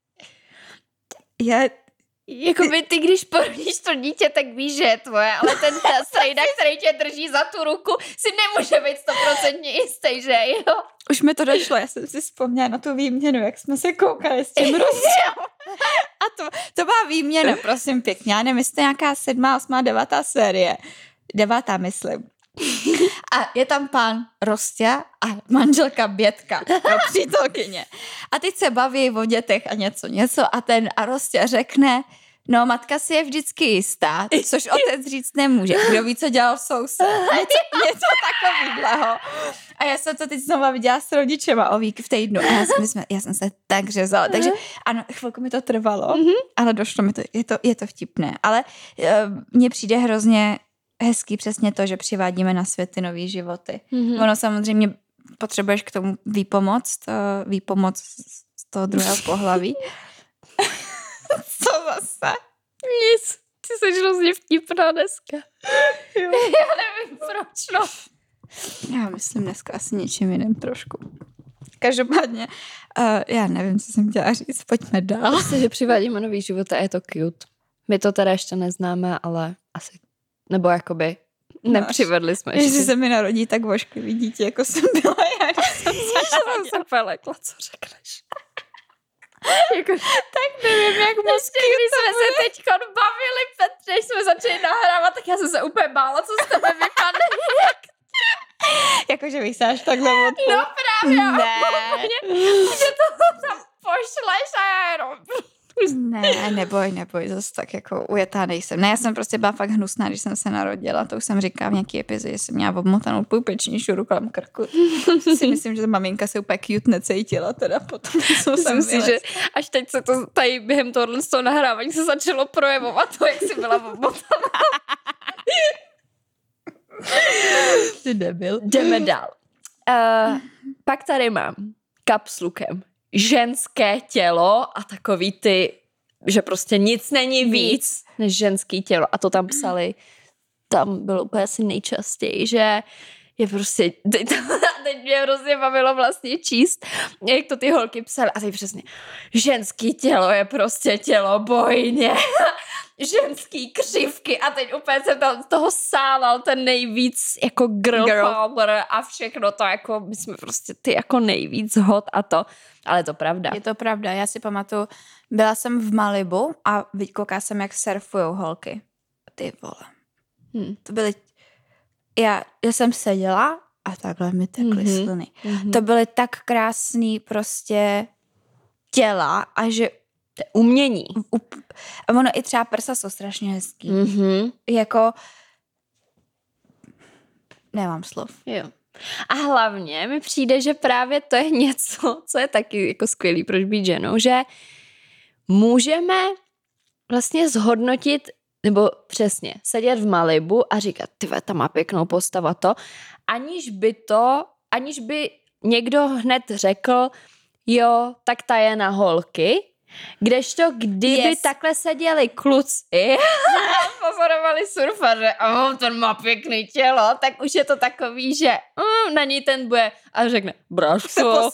jakoby ty, když porodíš to dítě, tak víš, že je tvoje, ale ten strejda, který tě drží za tu ruku, si nemůže být 100% jistý, že jo? Už mi to došlo, já jsem si vzpomněla na tu výměnu, jak jsme se koukali s tím Rusem. A to byla výměna, prosím pěkně, já nevím, jestli nějaká 7., 8., 9. série. 9. myslím. A je tam pán Rostě a manželka Bětka, přítelkyně. A teď se baví o dětech a něco a Rostě řekne, No, matka si je vždycky jistá, což otec říct nemůže. Kdo ví, co dělal v souse? Něco takovýhleho. A já jsem to teď znova viděla s rodičema o vík v týdnu. A já jsem se tak řezala. Takže ano, chvilku mi to trvalo, ale došlo mi to. Je to vtipné. Ale mně přijde hrozně hezký přesně to, že přivádíme na svět ty nový životy. Ono samozřejmě potřebuješ k tomu výpomoc z toho druhého pohlaví. Co zase? Nic. Ty jsi hrozně vtipná dneska. Jo. Já nevím proč, no. Já myslím dneska asi něčím jiným trošku. Každopádně, já nevím, co jsem chtěla říct, pojďme dál. Myslím, že přivádíme nový život a je to cute. My to teda ještě neznáme, ale asi, nebo jakoby nepřivedli jsme ještě. Jestli se mi narodí tak vošklivý dítě, jako jsem byla já, když jsem se úplně lekla, co řekneš. Jako, tak nevím, jak moc když jsme se teď bavili, Petře, než jsme začali nahrávat, tak já jsem se úplně bála, co z tebe vypadne. Jakože bych se až takhle odpůl. No právě, ne. Že to tam pošleš a já jenom... Ne, neboj, zase tak jako ujetá nejsem. Ne, já jsem prostě byla fakt hnusná, když jsem se narodila, to už jsem říkala v nějaký epizodě, že jsem měla obmotanou půlpeční šuru kolem krku. Si myslím, že ta maminka se úplně cute necítila, teda potom, co jsem si, že až teď se to tady během tohohle z toho nahrávání se začalo projevovat to, jak jsi byla obmotaná. Ty debil. Jdeme dál. Pak tady mám kapslukem ženské tělo a takový ty, že prostě nic není víc než ženský tělo. A to tam psali, tam bylo úplně asi nejčastěji, že je prostě, teď mě hrozně bavilo vlastně číst, jak to ty holky psaly. A teď přesně, ženský tělo je prostě tělo bojně. Ženský křivky a teď úplně jsem tam z toho sálal ten nejvíc jako girl power a všechno to jako, my jsme prostě ty jako nejvíc hot a to, ale je to pravda. Je to pravda, já si pamatuju, byla jsem v Malibu a koukala jsem, jak surfujou holky. Ty vole. To byly, já jsem seděla a takhle mi tekly sliny. To byly tak krásný prostě těla a že umění. A ono i třeba prsa jsou strašně hezký. Jako nemám slov. Jo. A hlavně mi přijde, že právě to je něco, co je taky jako skvělý, proč být ženou, že můžeme vlastně zhodnotit, nebo přesně sedět v Malibu a říkat, tyve, ta má pěknou postavu to, aniž by někdo hned řekl, jo, tak ta je na holky. Kdežto, kdyby takhle seděli kluci a pozorovali surfaře a ten má pěkný tělo, tak už je to takový, že na ní ten bude a řekne, bráško,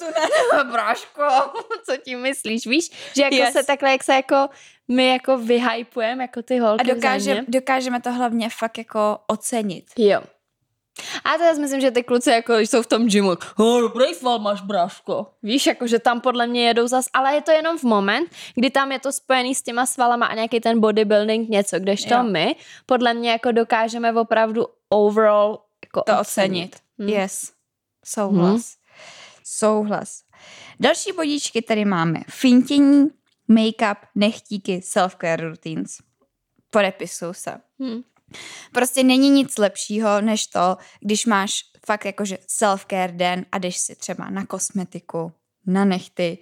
co tím myslíš, víš? Že jako se takhle, jak se jako my jako vyhypujeme, jako ty holky a dokážeme to hlavně fakt jako ocenit. Jo. A teraz myslím, že ty kluci jako jsou v tom gymu. Dobrý sval máš, bráško. Víš, jako že tam podle mě jedou zas, ale je to jenom v moment, kdy tam je to spojený s těma svalama a nějaký ten bodybuilding něco, kdežto my podle mě jako dokážeme opravdu overall jako to ocenit. Yes. Souhlas. Další bodíčky tady máme. Fintění, make-up, nechtíky, self-care routines. Podepisuju se. Prostě není nic lepšího, než to, když máš fakt jakože self-care den a jdeš si třeba na kosmetiku, na nechty,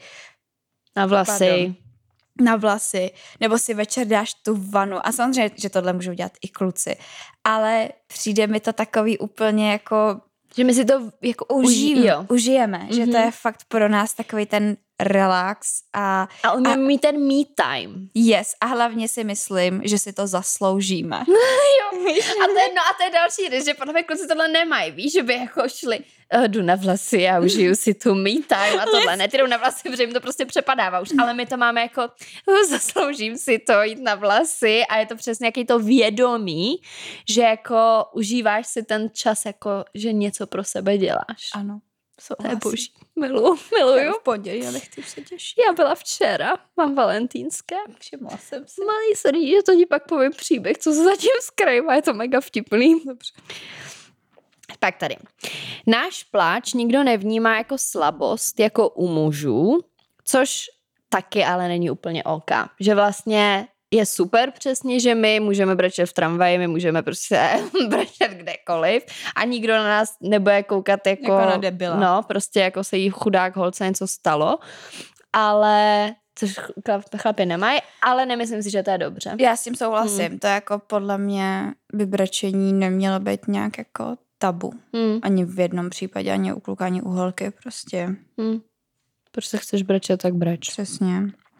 na vlasy, nebo si večer dáš tu vanu. A samozřejmě, že tohle můžou dělat i kluci. Ale přijde mi to takový úplně jako... Že my si to jako užijeme. Že to je fakt pro nás takový ten relax. A umíme mít ten me time. Yes. A hlavně si myslím, že si to zasloužíme. Jo. A to je další věc, že podle mě kluci tohle nemají. Víš, že by jako šli, jdu na vlasy a užiju si tu me time a tohle. Ne, ty jdou na vlasy, protože jim to prostě přepadává už. Ale my to máme jako, zasloužím si to jít na vlasy a je to přesně jaký to vědomí, že jako užíváš si ten čas, jako že něco pro sebe děláš. Ano. To je boží. Miluju. V pondělí, ale chci se těšit. Já byla včera, mám valentýnské. Všimla jsem si. Malý srdí, že to ti pak povím příběh, co se zatím skrývá, je to mega vtipný. Dobře. Pak tady. Náš pláč nikdo nevnímá jako slabost, jako u mužů, což taky ale není úplně OK. Že vlastně je super přesně, že my můžeme brečet v tramvaji, my můžeme prostě brečet kdekoliv a nikdo na nás nebude koukat jako na debila. No, prostě jako se jí chudák holce něco stalo, ale což chlapi nemají, ale nemyslím si, že to je dobře. Já s tím souhlasím, to jako podle mě by brečení nemělo být nějak jako tabu. Ani v jednom případě, ani u kluka, ani u holky prostě. Proč se chceš brečet, tak breč. Přesně.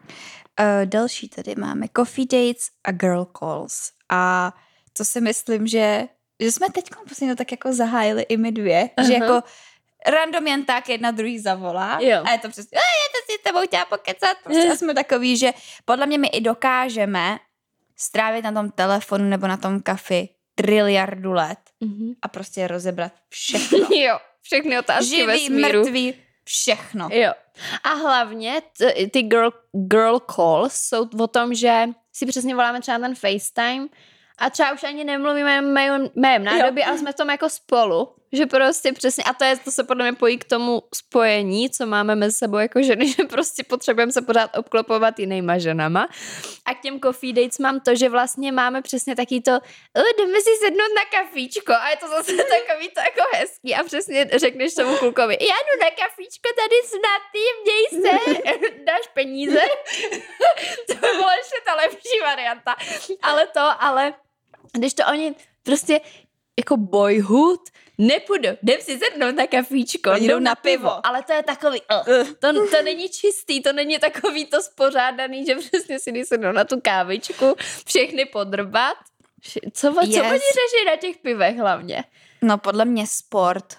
Další tady máme coffee dates a girl calls. A to si myslím, že jsme teď posledně tak jako zahájili i my dvě, že jako random jen tak jedna druhý zavolá a je to přesně, já to si s tebou chtěla pokecat. Prostě jsme takový, že podle mě my i dokážeme strávit na tom telefonu nebo na tom kafi triliardu let a prostě rozebrat všechno. Jo, všechny otázky živý, vesmíru. mrtvý, všechno. Jo. A hlavně ty girl calls jsou o tom, že si přesně voláme třeba ten FaceTime a třeba už ani nemluvíme mém nádobí, ale jsme v tom jako spolu. Že prostě přesně, a to se podle mě pojí k tomu spojení, co máme mezi sebou jako ženy, že prostě potřebujeme se pořád obklopovat jinýma ženama. A k těm coffee dates mám to, že vlastně máme přesně taky to, jdeme si sednout na kafíčko a je to zase takový to jako hezký a přesně řekneš tomu klukovi, já jdu na kafíčko tady s Natým, děj se, dáš peníze. To by byla ještě ta lepší varianta. Ale když to oni prostě jako boyhood, nepůjdu, jdem si sednout na kafíčko, jdou na pivo, ale to je takový, to není čistý, to není takový to spořádaný, že přesně si jdou sednout na tu kávičku, všechny podrbat. Co oni řeší na těch pivech hlavně? No podle mě sport.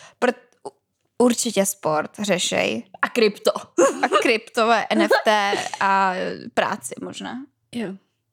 Určitě sport řešej. A krypto. A kryptové NFT a práci možná. Jo.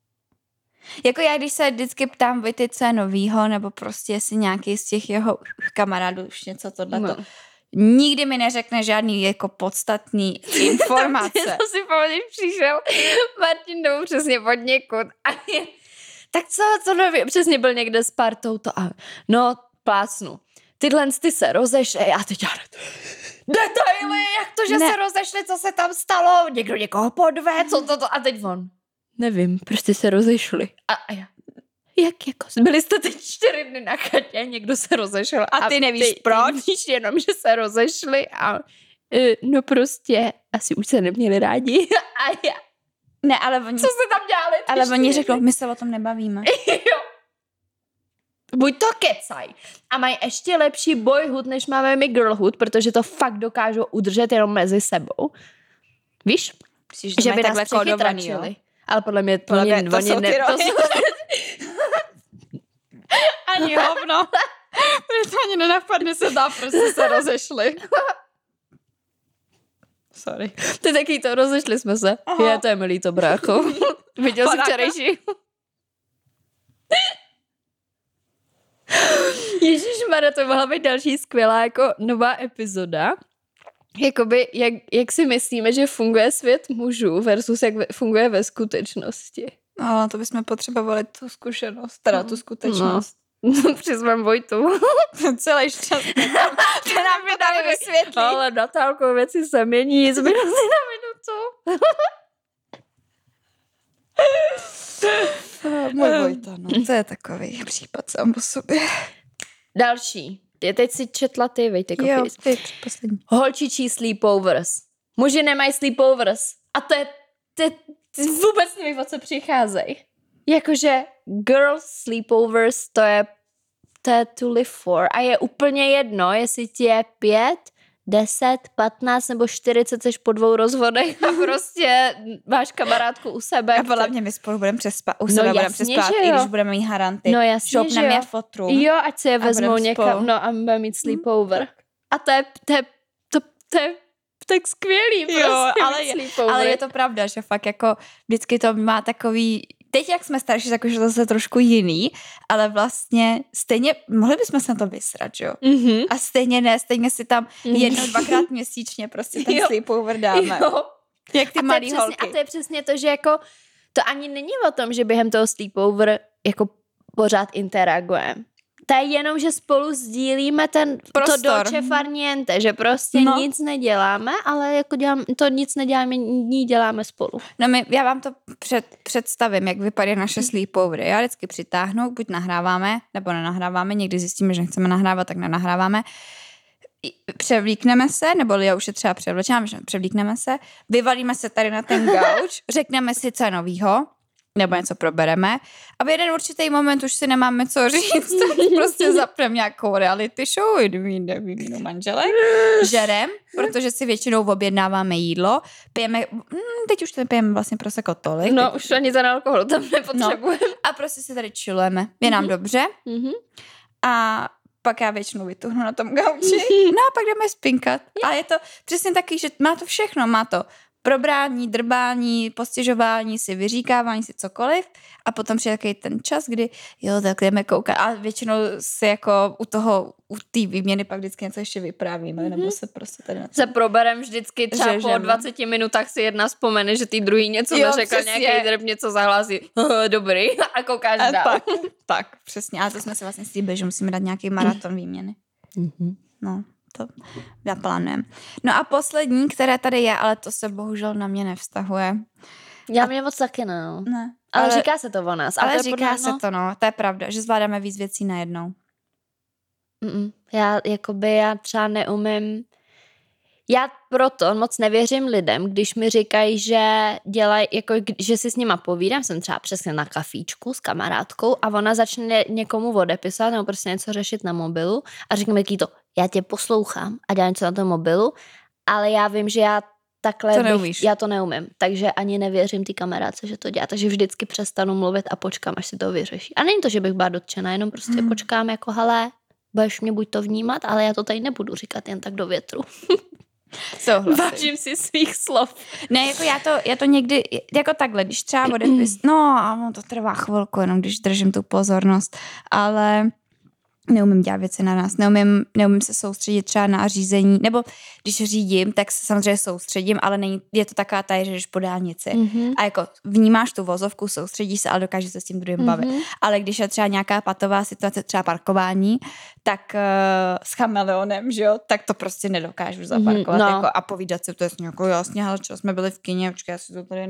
Jako já, když se vždycky ptám Vojty, co je novýho, nebo prostě jestli nějaký z těch jeho kamarádů už něco tohleto, nikdy mi neřekne žádný jako podstatný informace. To si pamatuju, přišel Martin domů přesně od někud a tak co nový, přesně byl někde s partou to a no, plácnu. Tyhle ty se rozešly a teď já detaily, jak to, že se rozešly, co se tam stalo, někdo někoho podve, co to a teď on. Nevím, prostě se rozešli. A já, jak jako? Byli jste teď 4 dny na chatě, někdo se rozešel. A ty nevíš proč? Ty víš jenom, že se rozešli a no prostě asi už se neměli rádi. A já, ne, ale oni... Co se tam dělali? Ale oni řekli, my se o tom nebavíme. Jo. Buď to kecaj. A mají ještě lepší boyhood, než máme my girlhood, protože to fakt dokážou udržet jenom mezi sebou. Víš? Myslíš, že by nás přechytračili. Ale podle mě to jsou ty ani hovno. Mě to ani nenapadne, se dá, prostě se rozešli. Sorry. Ty taky to, rozešli jsme se. Je, to je milý to, brácho. Viděl jsi včerejší? Ježišmarja, to mohla být další skvělá jako nová epizoda. Jakoby, jak si myslíme, že funguje svět mužů versus jak funguje ve skutečnosti. No, to bychom potřebovali tu zkušenost, teda tu skutečnost. No, přizvem Vojtu. Celý čas. To nám vydali vysvětlí. Ale Natálko, věci se mění z minuty na minutu. Můj Vojta, no. To je takový případ sám o sobě. Další. Teď si četla ty, Vejty, jo, ty poslední. Holčičí sleepovers. Muži nemají sleepovers. A to je vůbec nevím, o co přicházejí. Jakože girls sleepovers, to je to live for. A je úplně jedno, jestli ti je 5, 10, 15 nebo 40 seš po 2 rozvodech a prostě máš kamarádku u sebe. A podle mě my spolu budeme přespat, budeme přespat, i když budeme mít haranty. No jasně, šoupneme je fotru. Jo, ať se je vezmou někam, no a budeme mít sleepover. A to je tak skvělý, prostě ale je to pravda, že fakt jako vždycky to má takový, teď jak jsme starší, tak už je to zase trošku jiný, ale vlastně stejně, mohli bychom se na to vysrat, jo? Mm-hmm. A stejně si tam 1-2krát měsíčně prostě ten sleepover dáme. Jo. Jak ty malý holky. A to je přesně to, že jako to ani není o tom, že během toho sleepover jako pořád interagujeme. To je jenom, že spolu sdílíme to dolce far niente, že prostě nic neděláme, ale jako nic neděláme, děláme spolu. No já vám to představím, jak vypadá naše sleepover. Já vždycky přitáhnu, buď nahráváme, nebo nenahráváme, někdy zjistíme, že nechceme nahrávat, tak nenahráváme. Převlíkneme se, nebo já už je třeba převlíkneme se, vyvalíme se tady na ten gauč, řekneme si, co je novýho, nebo něco probereme a v jeden určitý moment už si nemáme co říct, tak prostě zapneme nějakou reality show, výměnu manželek, žerem, protože si většinou objednáváme jídlo, pijeme, teď už pijeme vlastně prosecco tolik. No, už ani ten alkohol tam nepotřebujeme. No, a prostě si tady chillujeme, je nám dobře a pak já většinou vytuhnu na tom gauči, no a pak jdeme spinkat. A je to přesně taky, že má to všechno, má to probrání, drbání, postěžování si, vyříkávání si cokoliv a potom přijde takový ten čas, kdy tak jdeme koukat a většinou si jako u té výměny pak vždycky něco ještě vyprávíme, nebo se prostě tady na to... Se proberem vždycky třeba po 20 minutách si jedna vzpomene, že ty druhý něco neřekl, nějaký drb něco zahlásí, dobrý, a koukáš dál. Tak, přesně, a to jsme se vlastně slíbili, že musíme dát nějaký maraton výměny. No. To naplánujeme. No a poslední, které tady je, ale to se bohužel na mě nevztahuje. Mě moc taky ne. Ale říká se to o nás. Ale říká se to, to je pravda, že zvládáme víc věcí najednou. Já třeba neumím. Já proto moc nevěřím lidem, když mi říkají, že dělají, jako, že si s nima povídám, jsem třeba přesně na kafíčku s kamarádkou a ona začne někomu odepisovat nebo prostě něco řešit na mobilu a řekne mi to, já tě poslouchám a dělám něco na tom mobilu, ale já vím, že já já to neumím, takže ani nevěřím ty kamarádce, že to dělá, takže vždycky přestanu mluvit a počkám, až si to vyřeší. A není to, že bych byla dotčená, jenom prostě počkám jako, hele, budeš mě buď to vnímat, ale já to tady nebudu říkat jen tak do větru. Vážím si svých slov. Ne, jako já to někdy, jako takhle, když třeba odepis, no to trvá chvilku, jenom když držím tu pozornost, ale neumím dělat věci na nás, neumím se soustředit třeba na řízení, nebo když řídím, tak se samozřejmě soustředím, ale je to taková ta, že jdeš po dálnici a jako vnímáš tu vozovku, soustředíš se, ale dokážeš se s tím druhým bavit. Ale když je třeba nějaká patová situace, třeba parkování, tak s chameleonem, že jo, tak to prostě nedokážu zaparkovat jako, a povídat si to jasně, jako jasně, ale čo jsme byli v kině, počkej, já si to tady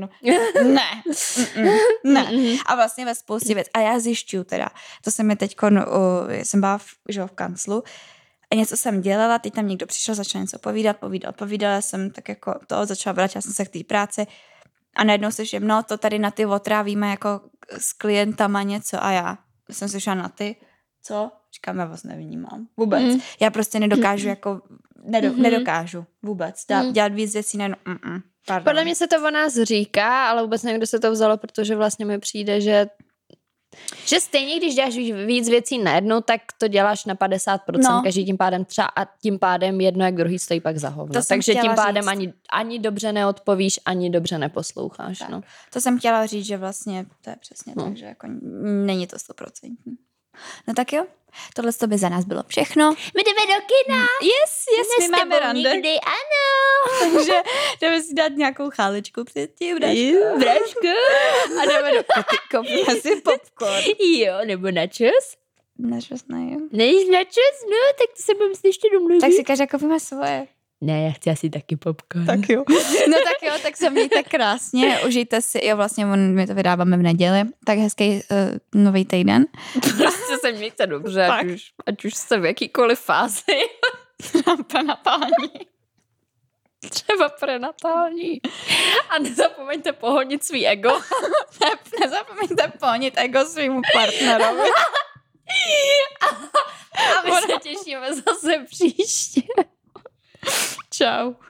ne. A vlastně ve spoustě věc. A já zjišťuju teda, to se mi teďko, jsem byla v kanclu a něco jsem dělala, teď tam někdo přišel, začal něco povídala jsem tak jako začala vrátila jsem se k té práci a najednou slyším, to tady na ty otrávíme jako s klientama něco a já jsem slyšela na ty, co? Říkám, já vás nevnímám. Vůbec. Já prostě nedokážu jako, nedokážu vůbec dělat víc věcí, Podle mě se to o nás říká, ale vůbec nevím, kdo se to vzalo, protože vlastně mi přijde, že stejně, když děláš víc věcí najednou, tak to děláš na 50%, každý tím pádem třeba a tím pádem jedno jak druhý stojí pak za hovno. Takže tím pádem ani dobře neodpovíš, ani dobře neposloucháš. Tak. To jsem chtěla říct, že vlastně to je přesně tak, že jako není to 100%. No tak jo, tohle to by za nás bylo všechno. My jdeme do kina. Yes, my máme rande. Nikdy, ano. Takže jdeme si dát nějakou chálečku předtím, Braško. A jdeme do koupíme si popcorn. Jo, nebo načos. Načos ne, jo. Nejíš načos? No, tak to se budeme ještě domluvit. Tak si každá koupíme svoje. Ne, já chci asi taky popcorn. Tak jo. No tak jo, tak se mějte krásně, užijte si, vlastně my to vydáváme v neděli, tak hezký nový týden. Prostě se mějte dobře, ať už jste v jakýkoliv fázi. Prenatální. Třeba prenatální. A nezapomeňte pohonit svý ego. Nezapomeňte pohonit ego svýmu partnerovi. A my se těšíme zase příště. Čau.